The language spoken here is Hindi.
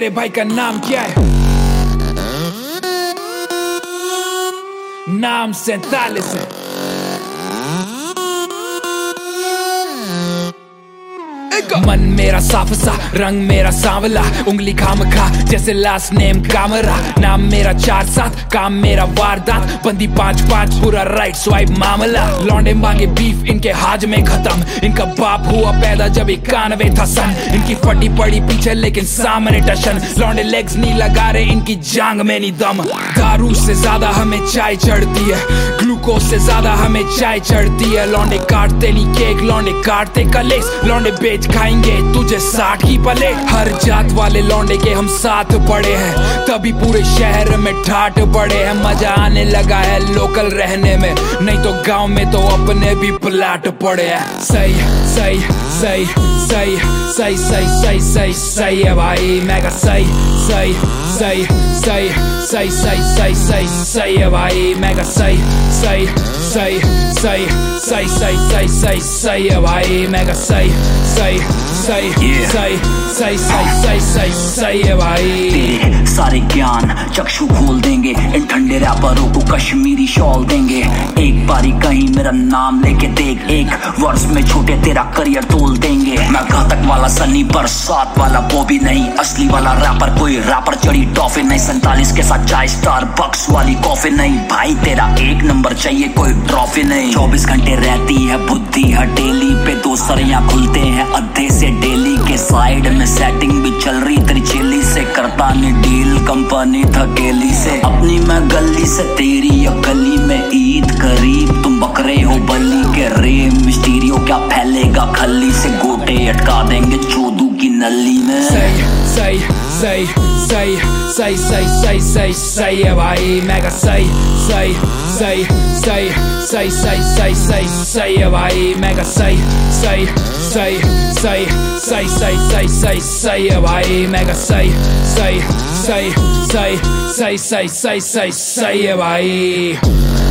तेरे भाई का नाम क्या है? नाम 47 है। मन मेरा साफ सा, रंग मेरा सांवला, उंगली खाम खा जैसे लास्ट नेम कामरा। नाम मेरा 4-7, काम मेरा वारदात, बंदी 5-5 पूरा राइट स्वाइप मामला। लौंडे मांगे बीफ, इनके हाज में खत्म। इनका बाप हुआ पैदा जब 91 था सन। इनकी फटी पड़ी पीछे लेकिन सामने टशन। लौंडे लेग्स नहीं लगा रहे, इनकी जांग में नहीं दम। दारू से ज्यादा हमें चाय चढ़ती है, ग्लूकोज से ज्यादा हमें चाय चढ़ती है। लौंडे काटते नहीं केक, लौंडे काटते कलेस। लौंडे बेच खाएंगे तुझे 60 की प्लेट। हर जात वाले लौंडे के हम साथ पड़े हैं, तभी पूरे शहर में ठाट पड़े हैं। मजा आने लगा है लोकल रहने में, नहीं तो गांव में तो अपने भी प्लाट पड़े हैं। सही सही सही सही सही सही सही सही सही है भाई, मैं कहा सही सही सही सही सही सही सही सही सही है भाई, मैं कहा सही सही सही सही सही सही सही सही सही है भाई, मैं कहा सही सही सही सही सही सही सही सही सही है भाई। तेरे सारे ज्ञान चक्षु खोल देंगे, इन ठंडे रैपरों को कश्मीरी शॉल देंगे। एक बारी कहीं मेरा नाम लेके देख, एक वर्ष में छोटे तेरा करियर तोल देंगे। मैं घातक वाला सनी, बरसात वाला बॉबी नहीं, असली वाला रैपर कोई रैपर चढ़ी टॉफी नहीं। 47 के साथ चाय स्टारबक्स वाली कॉफी नहीं, भाई तेरा एक नंबर चाहिए कोई ट्रॉफी नहीं। 24 घंटे रहती है बुद्धि हटेली पे, दो सरियां खुलते हैं अद्धे से डेली के। साइड में सेटिंग भी चल रही तेरी चेली से, करता नहीं डील कंपनी थकेली से। अपनी मैं गली से तेरी या गली में ईद करीब, तुम बकरे हो बली के रे मिस्टीरियो। क्या फैलेगा खली से, गोटे अटका देंगे चोदू की नली में। सही सही सही सही सही सही सही सही सही है भाई, मैं कहा सही सही सही सही सही सही सही सही सही है भाई, मैं कहा सही सही सही सही सही सही सही सही सही है भाई, मैं कहा सही सही सही सही सही सही सही सही सही है भाई।